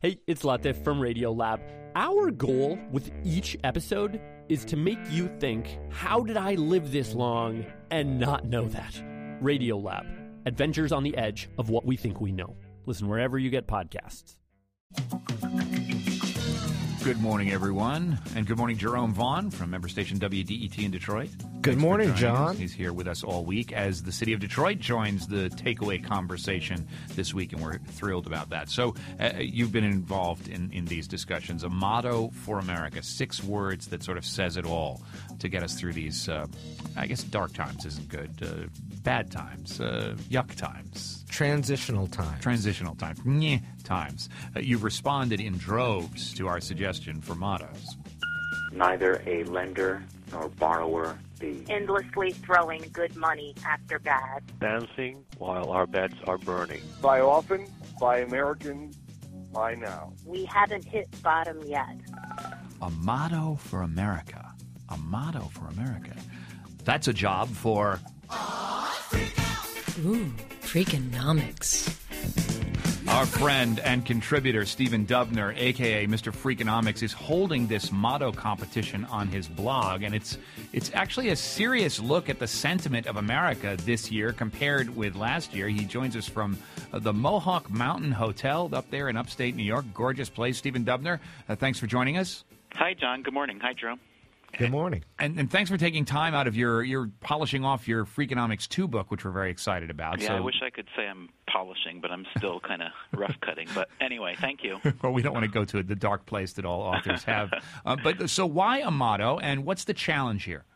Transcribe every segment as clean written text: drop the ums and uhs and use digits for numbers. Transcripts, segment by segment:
Hey, it's Latif from Radiolab. Our goal with each episode is to make you think, how did I live this long and not know that? Radiolab, adventures on the edge of what we think we know. Listen wherever you get podcasts. Good morning, everyone. And good morning, Jerome Vaughn from member station WDET in Detroit. Good morning, John. He's here with us all week as the city of Detroit joins the takeaway conversation this week, and we're thrilled about that. So you've been involved in these discussions. A motto for America, 6 words that sort of says it all to get us through these, I guess dark times isn't good, bad times, yuck times. Transitional times. Nyeh times. You've responded in droves to our suggestion for mottos. Neither a lender nor borrower be. Endlessly throwing good money after bad. Dancing while our beds are burning. Buy often, buy American, buy now. We haven't hit bottom yet. A motto for America. A motto for America. That's a job for... Ooh, Freakonomics. Our friend and contributor, Stephen Dubner, a.k.a. Mr. Freakonomics, is holding this motto competition on his blog, and it's actually a serious look at the sentiment of America this year compared with last year. He joins us from the Mohawk Mountain Hotel up there in upstate New York. Gorgeous place. Stephen Dubner, thanks for joining us. Hi, John. Good morning. Hi, Jerome. Good morning. And thanks for taking time out of you're polishing off your Freakonomics 2 book, which we're very excited about. Yeah, so, I wish I could say I'm polishing, but I'm still kind of rough cutting. But anyway, thank you. Well, we don't want to go to the dark place that all authors have. But so why a motto, and what's the challenge here?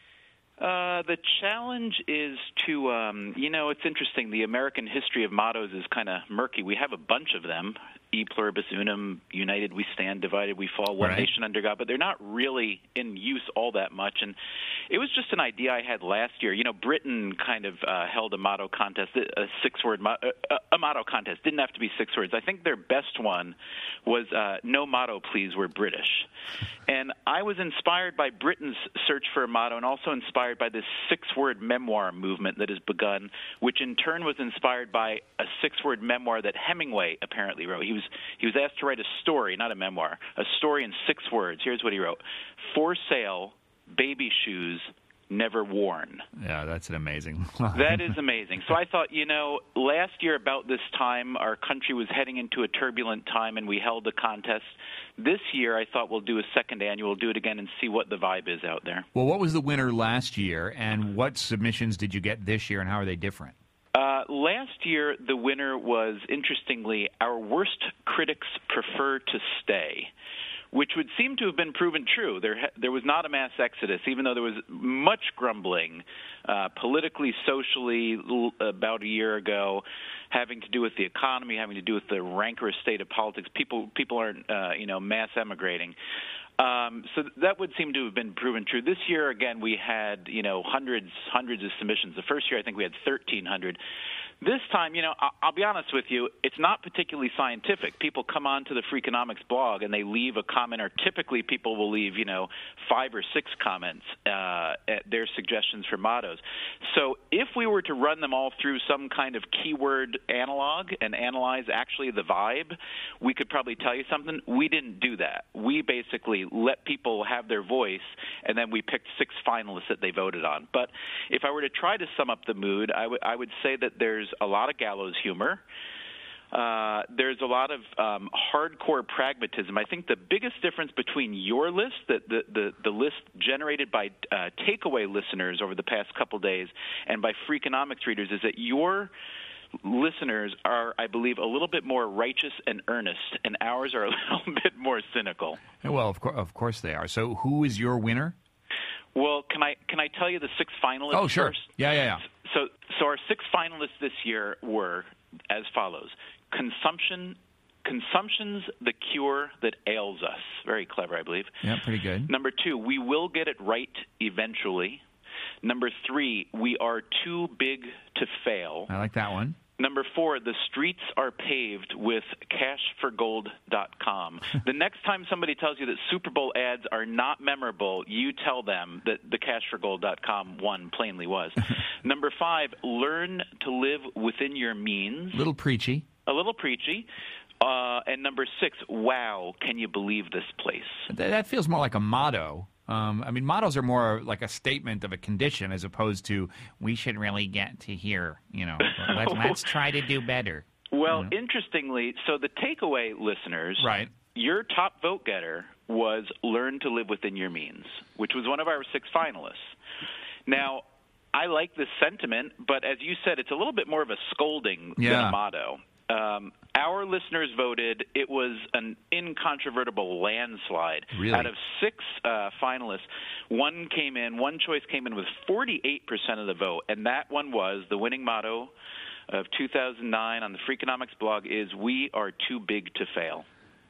The challenge is to, it's interesting. The American history of mottos is kind of murky. We have a bunch of them. E pluribus unum, united we stand, divided we fall, one nation under God, but they're not really in use all that much. And it was just an idea I had last year. Britain kind of held a motto contest, a 6-word a motto contest. Didn't have to be 6 words. I think their best one was no motto, please, we're British. And I was inspired by Britain's search for a motto and also inspired by this 6-word memoir movement that has begun, which in turn was inspired by a 6-word memoir that Hemingway apparently wrote. He was asked to write a story, not a memoir, a story in 6 words. Here's what he wrote. For sale, baby shoes, never worn. Yeah, that's an amazing That is amazing. So I thought, last year about this time, our country was heading into a turbulent time, and we held a contest. This year, I thought we'll do a second annual, do it again, and see what the vibe is out there. Well, what was the winner last year, and what submissions did you get this year, and how are they different? Last year, the winner was, interestingly, our worst critics prefer to stay, which would seem to have been proven true. There was not a mass exodus, even though there was much grumbling politically, socially about a year ago, having to do with the economy, having to do with the rancorous state of politics. People aren't, mass emigrating. So that would seem to have been proven true. This year, again, we had, hundreds of submissions. The first year, I think we had 1,300. This time, I'll be honest with you, it's not particularly scientific. People come on to the Freakonomics blog and they leave a comment, or typically people will leave, 5 or 6 comments at their suggestions for mottos. So if we were to run them all through some kind of keyword analog and analyze actually the vibe, we could probably tell you something. We didn't do that. We basically let people have their voice, and then we picked 6 finalists that they voted on. But if I were to try to sum up the mood, I would say that there's a lot of gallows humor. There's a lot of hardcore pragmatism. I think the biggest difference between your list, the list generated by takeaway listeners over the past couple days, and by Freakonomics readers, is that your listeners are, I believe, a little bit more righteous and earnest, and ours are a little bit more cynical. Well, of course they are. So who is your winner? Well, can I tell you the 6 finalists? Oh, sure. First? Yeah. So our 6 finalists this year were as follows: Consumption's the cure that ails us. Very clever, I believe. Yeah, pretty good. Number 2, we will get it right eventually. Number 3, we are too big to fail. I like that one. Number 4, the streets are paved with cashforgold.com. The next time somebody tells you that Super Bowl ads are not memorable, you tell them that the cashforgold.com one plainly was. Number 5, learn to live within your means. A little preachy. And number 6, wow, can you believe this place? That feels more like a motto. I mean, mottos are more like a statement of a condition as opposed to, we should really get to here, let's try to do better. Well, interestingly, so the takeaway, listeners, right? Your top vote getter was learn to live within your means, which was one of our 6 finalists. Now, I like this sentiment, but as you said, it's a little bit more of a scolding than a motto. Our listeners voted. It was an incontrovertible landslide. Really? Out of 6 finalists, one choice came in with 48% of the vote, and that one was the winning motto of 2009 on the Freakonomics blog is, we are too big to fail.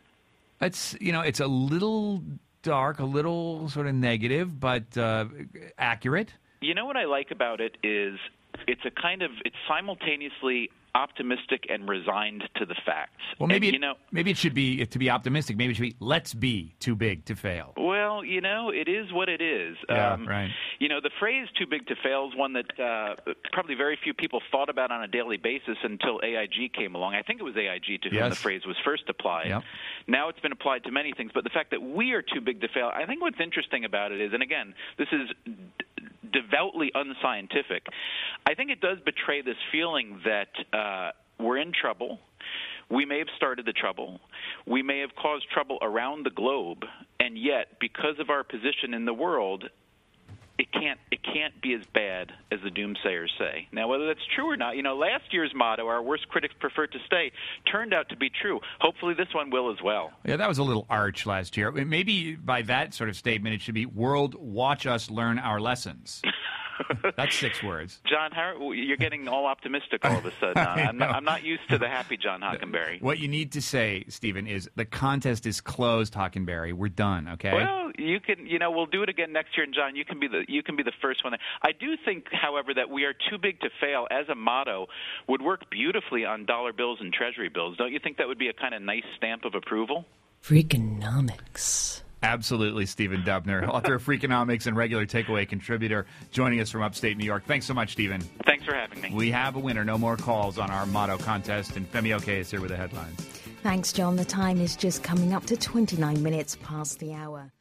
It's a little dark, a little sort of negative, but accurate. You know what I like about it is it's simultaneously optimistic and resigned to the facts. Well, maybe it should be, to be optimistic, maybe it should be, let's be too big to fail. Well, it is what it is. Yeah, right. The phrase too big to fail is one that probably very few people thought about on a daily basis until AIG came along. I think it was AIG to whom the phrase was first applied. Yep. Now it's been applied to many things, but the fact that we are too big to fail, I think what's interesting about it is, and again, this is devoutly unscientific, I think it does betray this feeling that we're in trouble. We may have started the trouble. We may have caused trouble around the globe, and yet, because of our position in the world, it can't be as bad as the doomsayers say. Now, whether that's true or not, last year's motto, our worst critics prefer to stay, turned out to be true. Hopefully this one will as well. Yeah, that was a little arch last year. Maybe by that sort of statement, it should be, world, watch us learn our lessons. That's 6 words. John, you're getting all optimistic all of a sudden. I'm not used to the happy John Hockenberry. What you need to say, Stephen, is the contest is closed, Hockenberry. We're done, okay? Well, you can, we'll do it again next year, and John, you can be the first one. I do think, however, that we are too big to fail as a motto would work beautifully on dollar bills and treasury bills. Don't you think that would be a kind of nice stamp of approval? Freakonomics. Absolutely, Stephen Dubner, author of Freakonomics and regular takeaway contributor, joining us from upstate New York. Thanks so much, Stephen. Thanks for having me. We have a winner. No more calls on our motto contest, and Femi Oke is here with the headlines. Thanks, John. The time is just coming up to 29 minutes past the hour.